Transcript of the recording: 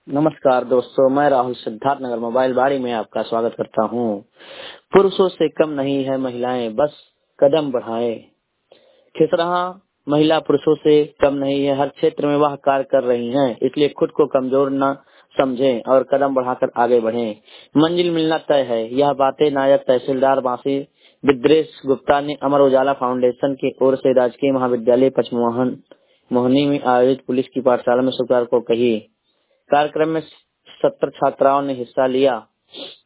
नमस्कार दोस्तों, मैं राहुल सिद्धार्थ नगर मोबाइल बाड़ी में आपका स्वागत करता हूं। पुरुषों से कम नहीं है महिलाएं, बस कदम बढ़ाएं। खिसरहा महिला पुरुषों से कम नहीं है, हर क्षेत्र में वह कार्य कर रही हैं, इसलिए खुद को कमजोर न समझें और कदम बढ़ाकर आगे बढ़ें। मंजिल मिलना तय है, यह बातें नायक तहसीलदार बांसी विद्रेश गुप्ता ने अमर उजाला फाउंडेशन की ओर से राजकीय महाविद्यालय पचमोहन मोहनी में आयोजित पुलिस की पाठशाला में शुक्रवार को कही। कार्यक्रम में 70 छात्राओं ने हिस्सा लिया।